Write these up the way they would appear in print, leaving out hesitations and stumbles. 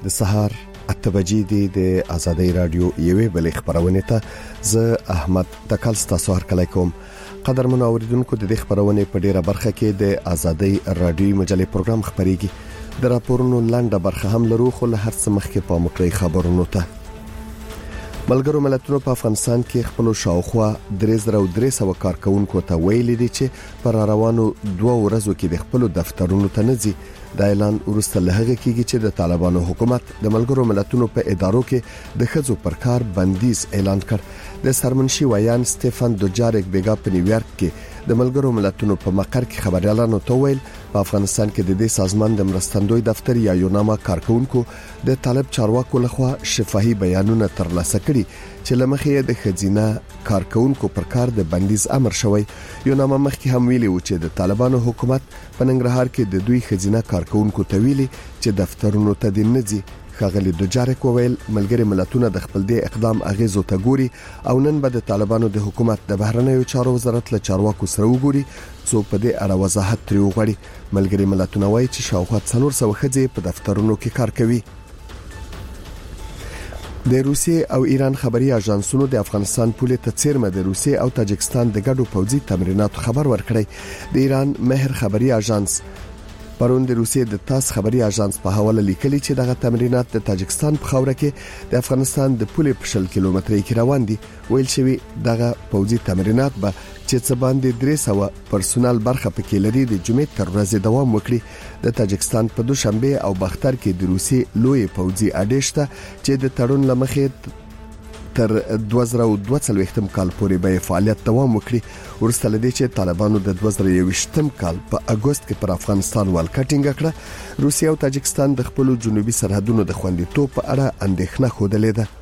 د سهار 8 بجې د آزادۍ رادیو یوې بلې خبرونه ته زه احمد تکل ستاسو هرکلی کوم. قدرمن اوریدونکو د دې خبرونه په ډیره برخه کې د آزادۍ رادیو مجلې پروګرام خبريږي. د راپورونو لنډه برخه هم لرو خو له هر څه مخکې په مخکې خبرونو ته. ملګرو ملتونو په افغانستان کې خپل شاوخوا 3300 کارکونکو ته ویلي دي چې پر روانو 2 ورځو کې د خپل دفترونو ته نه ځي. دا اعلان ورسته لهغه کېږي چې د طالبانو حکومت د ملګرو ملتونو په ادارو کې د خځو پر کار بندیز اعلان کړ. د سرمنشي ویان سټيفن دوجاریک بیګا په نیویارک کې د ملګرو ملتونو په مقر کې خبريالانو ته ویل په افغانستان کې د دې سازمان د مرستندوی دفتر یا یوناما کارکونکو د طالب چارواکو لخوا شفاهي بیانونه ترلاسه کړي چې لمخې د خزینه کارکونکو پر کار د بندیز امر شوی. یوناما مخکې هم ویلي و چې د طالبانو حکومت په ننګرهار کې د دوی خزینه کارکونکو ته ویلي چې دفترونو ته دې نه ځي. خاغلی دوجاریک وویل ملګری ملتونه د خپل دې اقدام اغیزو ته ګوري او نن به د طالبانو د حکومت د بهرنیو چارو وزارت له چارواکو سره وګوري څو په دې اړه وضاحت ترې وغواړي. ملګری ملتونه وایي چې شاوخوا 400 ښځې په دفترونو کې کار کوي. د روسیې او ایران خبري اژانسونو د افغانستان پولې ته څیرمه د روسیې او تاجکستان د ګډو پوځي تمریناتو خبر ورکړی. د ایران مهر خبري اژانس پرون د روسیې د تاس خبري اژانس په حواله لیکلي چې دغه تمرینات د تاجکستان په خوره کې د افغانستان د پولې په 60 کیلومترۍ کې روان دي. ویل شوی دغه پوځي تمرینات به چې څه باندې 300 پرسونل برخه پکې لري د جمعې تر ورځې دوام وکړي. د تاجکستان په دوشنبه او باختر کې د روسیې لوی پوځي اډیشته چې د تړون لمخې تر 2022 کال پورې به فعالیت دوام وکړي. ورسته لدی چې طالبانو د 2021 کال په اگست کې پر افغانستان والکټینګ کړه. روسیا او تاجکستان د خپل جنوبي سرحدونو د خوندیتوب په اړه اندېښنه خوده ده.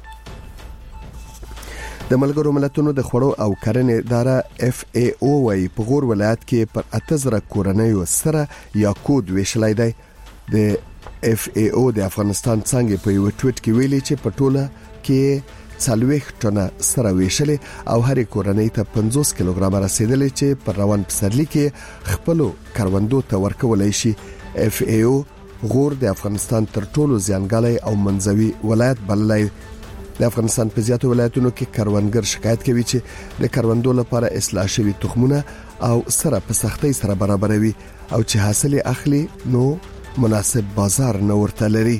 د ملګرو ملتونو د خوړو او کرنې اداره FAO وايي په غور ولایت کې پر 8000 کورنۍ سره یا کود ویشلای دی. د FAO د افغانستان څنګه په یو ټویټ کې ویلي چې په ټوله کې 40 ټنه سره ویشلې او هر کورنۍ ته 50 کیلوګرام رسیدلې چې پر روان پسرلی کې خپل کاروندو ته ورکولای شي. FAO غور د افغانستان تر ټولو زیانګالي او منځوي ولایت بللای. د افغانستان په زیاتو ولایتونو کې کاروانګر شکایت کوي چې د کاروندو لپاره اصلاح شوی تخمونه او سره په سختۍ سره برابروي او چې حاصل اخلي نو مناسب بازار نه ورته لري.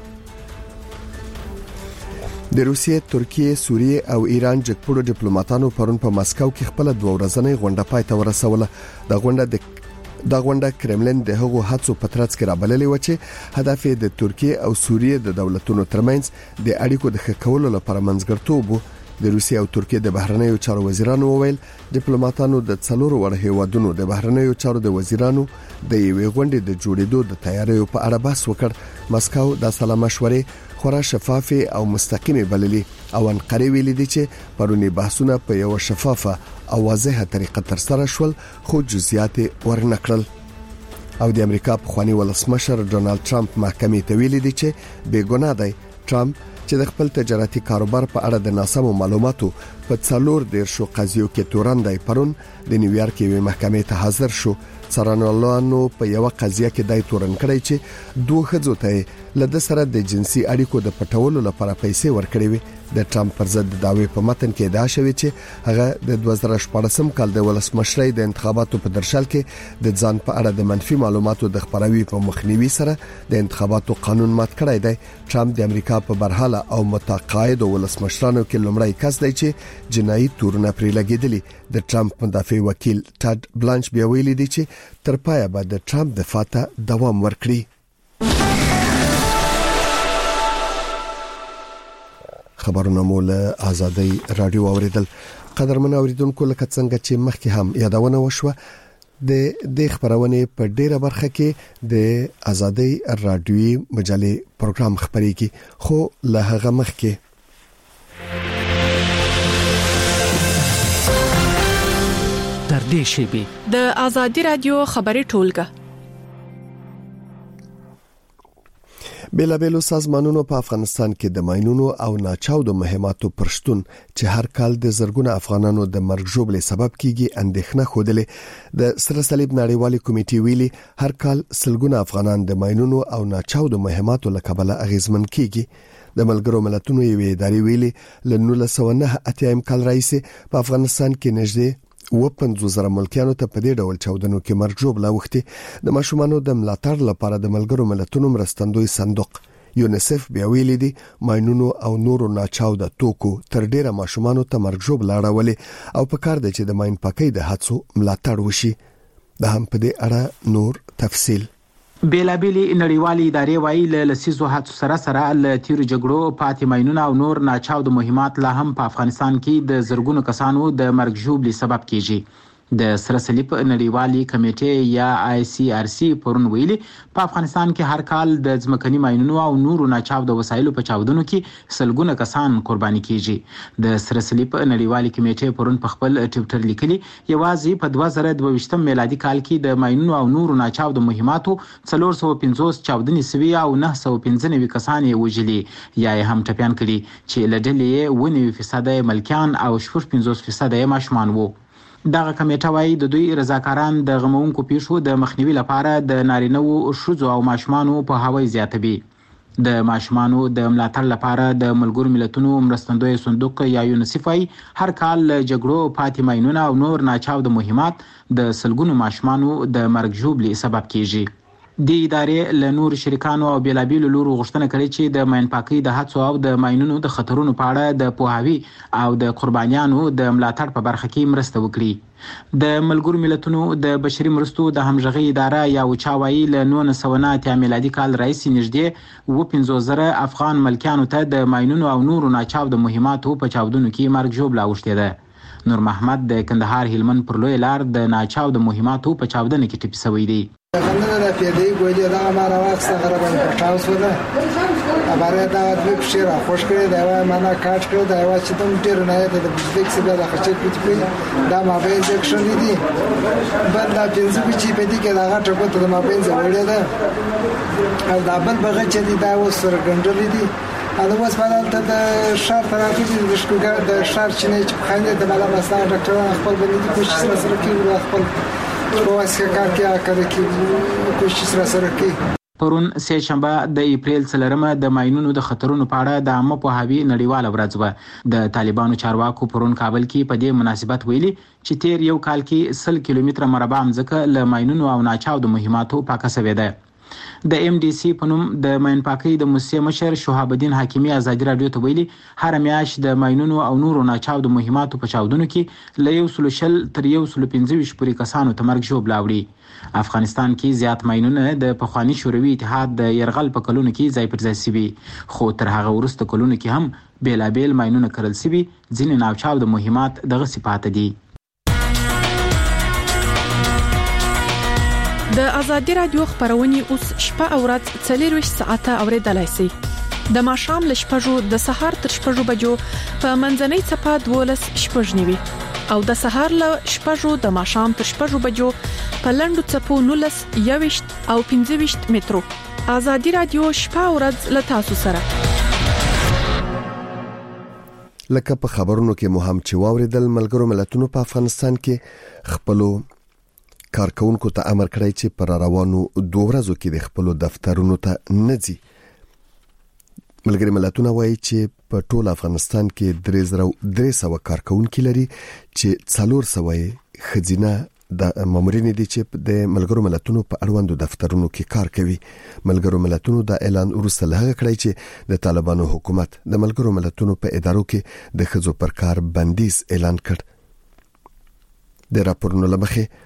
د روسیې، ترکیه، سوریه او ایران جګپوړو ډیپلوماټانو پرون په مسکو کې خپل 2 ورځنۍ غونډه پای ته ورسوله. د غونډه کرملین د هغو هڅو په ترڅ کې رابللې و چې هدف یې د ترکیه او سوریه د دولتونو ترمنځ د اړیکو د ښه کولو لپاره منځګړتوب و. د روسیې او ترکیه د بهرنیو چارو وزیرانو وویل ډیپلوماټانو د 4 وړ هیوادونو د بهرنیو چارو د وزیرانو د یوې غونډې د جوړېدو د تیاریو په اړه بحث وکړ. مسکو د سلا مشورې خورا شفافه او مستقیمه بللي او انقره ویلي دي چې پرونی بحثونه په یو شفافه او واضحه طریقه تر سره شول خو جزئیات ورنکړل. او د امریکا په خواني ولسمشر ډونالد ټرمپ محکمې ته ویلي دي چې بې ګناه دی. ټرمپ چې د خپل تجارتي کاروبار په اړه د ناسمو معلوماتو په 4 قضیو کې تورندای پرون د نیویارک یوې محکمې ته حاضر شو. څارنوالانو په یو قضیه کې دای تورن کړی چې 2 ښځو ته له سره د جنسي اړیکو د پټولو لپاره پیسې ورکړې وي. د ټرمپ پر ضد دعوی په متن کې ادعا شوې چې هغه د 2014 کال د ولسمشرۍ د انتخاباتو په درشل کې د ځان په اړه د منفي معلوماتو د خبروي په مخنیوي سره د انتخاباتو قانون مات کړی دی. ټرمپ د امریکا په برحاله او متقاعد ولسمشرانو کې لومړی کس دی چې جنایي تورونه پرې لګیدلي. د ټرمپ مدافع وکیل ټاډ بلانچ بیا ویلي دی چې تر پایه به د ټرمپ دفاع ته دوام ورکړي. خبرونه مول آزادۍ رادیو اوریدل. قدرمن اوریدونکو لکه څنګه چې مخکې هم یادونه وشوه د دې خبرونه په ډیره برخه کې د آزادۍ رادیوي مجلې پروګرام خبريږي خو له هغه مخکې تر دې شی د آزادۍ رادیو خبري ټولګه بیلابېلو سازمانونو په افغانستان کې د ماینونو او ناچاودو مهماتو پرشتون چې هر کال د زرګونو افغانانو د مرګ ژوبلې سبب کیږي اندېښنه خوده. د سره صلیب نړیوالې کمیټې ویلي هر کال سلګونه افغانان د ماینونو او ناچاودو مهماتو له کبله اغیزمن کیږي. د ملګرو ملتونو یوې ادارې ویلي له 1989 کال راهیسې په افغانستان کې نږدې 50,000 ملکیانو ته په دې ډول چاودنو کې مرګ ژوبله اوښتې. د ماشومانو د ملاتړ لپاره د ملګرو ملتونو مرستندوی صندوق یونیسف بیا ویلي دي ماینونو او نورو ناچاوده توکو تر ډیره ماشومانو ته مرګ ژوبله اړولې او په کار دی چې د ماین پاکۍ د هڅو ملاتړ وشي. د هم په دې اړه نور تفصیل. بیلابېلې نړیوالې ادارې وایي له لسیزو هڅو سره له تیرو جګړو پاتې ماینونه او نور ناچاوده مهمات لا هم په افغانستان کې د زرګونو کسانو د مرګ ژوبلې سبب کیږي. د سره صلیب نړیوالې کمیټې یا ICRC پرون ویلي په افغانستان کې هر کال د ځمکني ماینونو او نورو ناچاوده وسایلو په چاودنو کې سلګونه کسان قرباني کیږي. د سره صلیب نړیوالې کمیټې پرون په خپل ټویټر لیکلي یوازې په 2022 میلادي کال کې د ماینونو او نورو ناچاوده مهماتو 450 چاودنې سوي او 995 کسان یې وژلي یا هم ټپيان کړي چې له ډلې 9% ملکیان او 55% ماشومان وو. دغه کمیټه وايي د دوی رضاکاران د غمونکو پیښو د مخنیوي لپاره د نارینه‌و ښځو او ماشومانو په هوای زیاتوي. د ماشومانو د ملاتړ لپاره د ملګرو ملتونو مرستندوی صندوق یا یونیسف وايي هر کال جګړو پاتې ماینونه او نور ناچاوده مهمات د سلګونو ماشومانو د مرګ ژوبلې سبب کیږي. د ادارې له نور شریکانو او بیلابېلو لورو غوښتنه کړې چې د ماین پاکۍ د هڅو او د ماینونو د خطرونو په اړه د پوهاوي او د قربانیانو د ملاتړ په برخه کې مرسته وکړي. د ملګرو ملتونو د بشري مرستو د همغږي اداره یا وچا وایي له 1989 میلادي کال راهیسې نږدې 50,000 افغان ملکیانو ته د ماینونو او نورو ناچاوده مهماتو په چاودنو کې مرګ ژوبله اوښتې ده. نور محمد د کندهار هلمند پر لوی لار د ناچاوده مهماتو په چاودنه کې ټپي شوی دی. خندنه د پیډې ګوډې دا ما راوښته غره باندې پټاوس ولا خبره دا د شیر خوش کړی دا معنا کاټ کړی دا چې تم ډیر نه د بجلیک سره د خچې پټ دا ما به انجکشن دي بل دا پنځه چې په دې کې دا غټه کوته ما په ځوړې ده او دا بل بغه چې دا وسره ګنډلې دي اته اوس باندې د شهر ترافیک د شکوګر د شهر چې خانه د مالا مسا ډاکټر خپل باندې کوشش سره کوي خپل پرون سه شنبه د اپریل 3 د ماینونو د خطرونو په اړه د عامه پوهاوي نړیواله ورځ وه. د طالبانو چارواکو پرون کابل کې په دې مناسبت ویلي چې تیر یو کال کې 100 کیلومتره مربع ځمکه له ماینونو او ناچاوده مهماتو پاکه شوې ده. د MDC په نوم د ماین پاکۍ د موسسې مشر شهاب الدین حکیمی ازادي رادیو ته ویلي هر میاشت د ماینونو او نورو ناچاوده مهماتو په چاودنو کې له 100 تر 125 پورې کسانو ته مرګ ژوبله اوړي. افغانستان کې زیات ماینونه د پخوانی شوروي اتحاد د يرغل په کلونو کې ځای پر ځای شوي خو تر هغه وروسته کلونو کې هم بیلابېل ماینونه کرل شوي. ځینې ناچاوده مهمات دغه صفات دي. د ازادي رادیو خبرونه اوس شپه او ورځ 24 ساعته اوریدلای شئ. د ماښام ل شپږو د سهار تر شپږو بجو په منځنۍ چپه 12 شپږ نیوي او د سهار ل شپږو د ماښام تر شپږو بجو په لندو چپو 19 21 او 15 مترو. ازادي رادیو شپه او ورځ ل تاسو سره. لکه په خبرونو کې مو هم چې واوریدل ملګرو ملتونو په افغانستان کې خپلو کارکونکو ته امر کړی چې پر روانو 2 ورځو کې د خپل دفترونو ته نځي. ملګری ملتونه وایي چې په ټول افغانستان کې 300 کارکونکو لري چې 400 خزینه د مامورین دي چې د ملګرو ملتونو په اړوندو دفترونو کې کار کوي. ملګرو ملتونو د اعلان وروسته لهغه کړی چې د طالبانو حکومت د ملګرو ملتونو په ادارو کې د خزو پر کار بندیز اعلان کړ. د راپورونو لمخې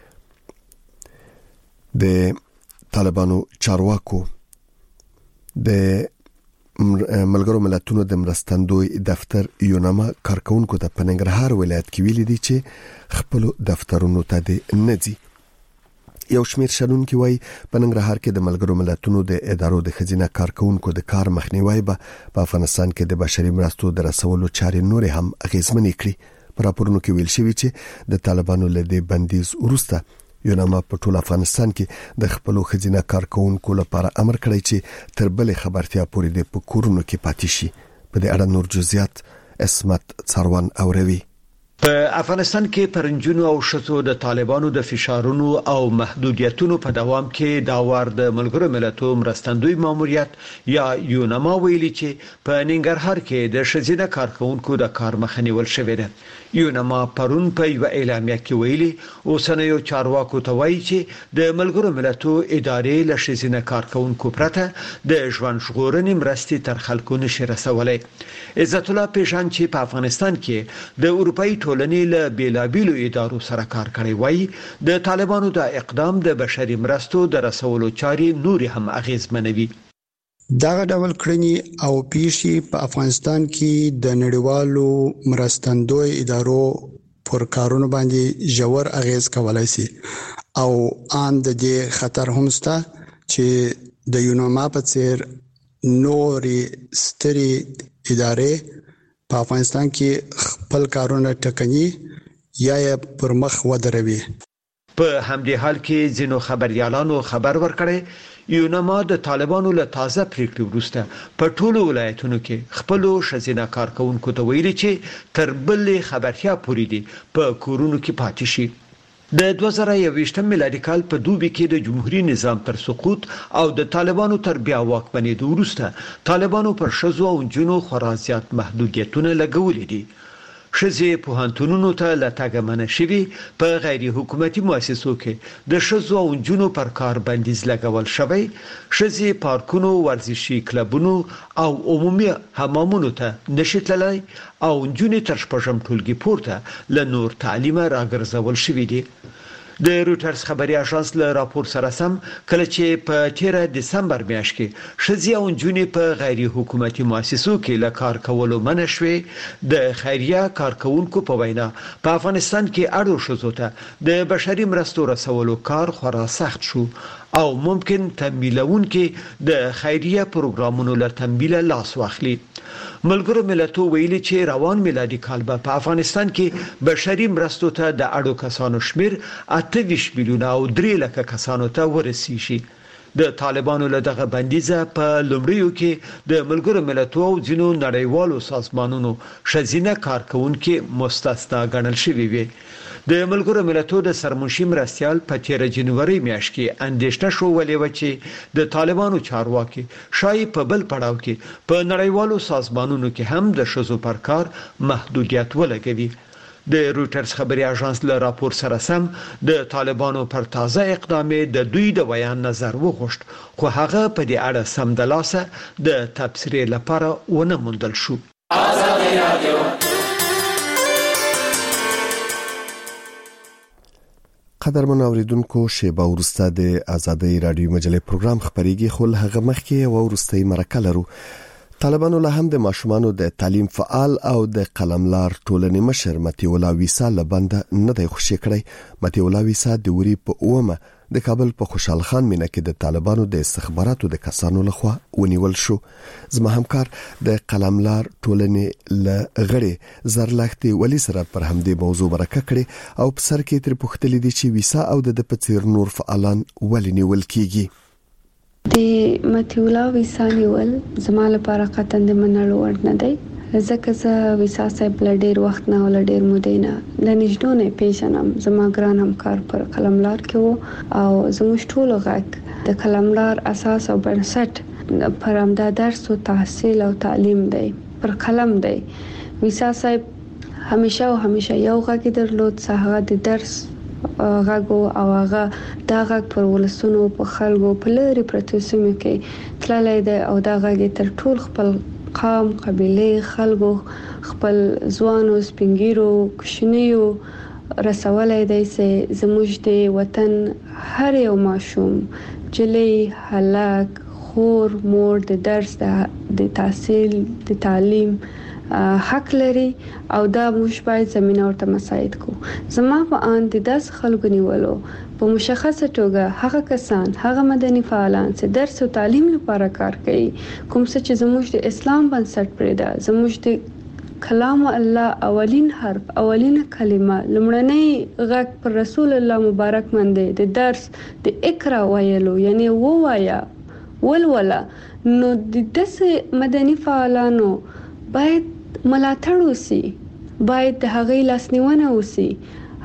د طالبانو چارواکو د ملګرو ملتونو د مرستندوی دفتر یونما کارکونکو ته په ننګرهار ولایت کې ویلي دي چې خپل دفترونو ته د نځي. یو شمیر شنونکي وایي په ننګرهار کې د ملګرو ملتونو د ادارو د خزینه کارکونکو د کار مخنیوي په افغانستان کې د بشري مرستو د رسولو چارې نور هم اغیزمنې کړي. په راپورونو کې ویل شوی چې د طالبانو له دې بندیز وروسته یوناما په ټول افغانستان کې د خپل خزینه کارکونکو لپاره امر کړی چې تر بلې خبرتیا پورې د پکورونو کې پاتې شي. په دې اړه نور جزئیات اسمت څاروان اوروي. په افغانستان کې پرنجونو او شتو د طالبانو د فشارونو او محدودیتونو په دوام کې دا وار د ملګرو ملتونو مرستندوی ماموریت یا یوناما ویلي چې په ننګرهار کې د شزینه کارکونکو د کار مخنیول شوې ده. یوناما پرون په یو اعلامیه کې ویلي اوسنیو چارواکو ته وایي چې د ملګرو ملتونو ادارې له شزینه کارکونکو پرته د ژوند ژغورنې مرستې تر خلکو نشي رسولای. عزت الله پیژان چې په افغانستان کې د اروپאי ټولنې له بیلابیلو ادارو سره کار کړی وای د طالبانو د اقدام د بشري مرستو د رسولو چاري نور هم اغیزمنوي. دا ډول کړنی او پیشي په افغانستان کې د نړیوالو مرستندوی ادارو پر کارونو باندې ژور اغیز کولای شي او ان د دې خطر هم شته چې د یوناما په څیر نوري ستري ادارې په افغانستان کې خپل کارونه ټکني یا پر مخ ودروي. په همدې حال کې ځینو خبريالانو خبر ورکړی یوناما د طالبانو له تازه پریکړې وروسته په ټولو ولایتونو کې خپل شزینه کارکونکو ته ویلي چې تر بلې خبرتیا پورې دي په کورونو کې پاتې شي. د 2021 میلادي کال په دوبي کې د جمهوریت نظام تر سقوط او د طالبانو تر بیا واکمنېدو وروسته طالبانو پر شذو او جنو خرازيات محدودیتونه لګولې دي. شذې پوهنتونونو ته لټاګه منع شوی په غیر حکومتي مؤسسو کې د شذو او جنو پر کار بندیز لګول شوی. شذې پارکونو ورزشي کلبونو او عمومي حمامونو ته نشیتلای او جنې تر شپږم ټولګي پورته ل نور تعلیم راګرځول شوی دي. د روټرز خبري اژانس له راپور سره سم کله چې په 13 دسمبر میاشت کې شذې او جنې په غیر حکومتي مؤسسو کې له کار کولو منع شوې د خیریه کارکونکو په وینا په افغانستان کې اړو شذو ته د بشري مرستو رسولو کار خورا سخت شو او ممکن تمویلون کې د خیریه پروګرامونو له تمویل لاس واخلي. ملګرو ملتونو ویلي چې روان میلادي کال په افغانستان کې بشري مرستو ته د اړو کسانو شمیر 28 میلیون او 3 لک کسانو ته ورسیږي. د طالبانو له دغه بندیزه په لومړیو کې د ملګرو ملتونو او ځینو نړیوالو سازمانونو شزینه کارکونکو مستثنا ګڼل شوی وي. د ملګرو ملتونو د سرمنشي مرستيال په 13 جنوري میاشت کې اندېښنه شو ولې و چې د طالبانو چارواکي شای په بل پړاو کې په نړیوالو سازمانونو کې هم د شذو پر کار محدودیت ولګوي. د روټرز خبري اژانس له راپور سره سم د طالبانو پر تازه اقدام د دوی د بیان نظر وغوښت خو هغه په دې اړه سم د لاسه د تبصرې لپاره ونه موندل شو. قدرمن اوریدونکو شیبه ورسته د ازادي رادیو مجلې پروګرام خبريږي خو هغه مخکې او ورسته مرکه لرو. طالبانو له هم د ماشومانو د تعلیم فعال او د قلملار ټولنې مشر متي الله ویسا لبند نه دی خوشی کړی. متي الله ویسا د وری په اومه د کابل په خوشحال خان مینه کې د طالبانو د استخباراتو د کسانو لخوا ونیول شو. زما همکار د قلملار ټولنې ل غړي زرلختي ولی سره پر همدې موضوع برکه کړي او په سر کې تر پوښتلې دي چې ویسا او د پڅیر نور فعالان ولې نیول کیږي. د متي الله ویسا نیول زما لپاره قطعاً د منلو وړ نه دی ځکه زه ویسا صاحب له ډیر وخت نه ول ډیر مودینه د نږدې نه پیژنم. زما ګران همکار پر قلملار کې وو او زموږ ټول غږ د قلملار اساس او بنسټ پر امدا درس او تحصیل او تعلیم دی پر قلم دی. ویسا صاحب همیشه یو غږ درلود څنګه د درس غږ او هغه دا غږ پر ولسونو په خلکو په لری پروتسمو کې تللی دی او دا غږ تر ټول خپل قام قبيله خلکو خپل ځوانو سپینګیرو کوشنیو رسولای دی چې زموږ د وطن هر یو ماشوم جلې هلاک خور مور د درس د تحصیل د تعلیم حق لري او دا موږ باید زمينه ورته مساعد کو. زما په ان د 10 خلکو نیولو په مشخصه توګه هغه کسان هغه مدني فعالان چې درس او تعلیم لپاره کار کوي کوم څه چې زموږ د اسلام بنسټ پرې ده زموږ د کلام الله اولین حرف اولین کلمه لمړنۍ غږ پر رسول الله مبارک باندې د درس د اقرا ویلو یعنی ووایا ولولا نو د داسې مدني فعالانو باید ملاتړ وسی باید د هغې لاسنیونه وسی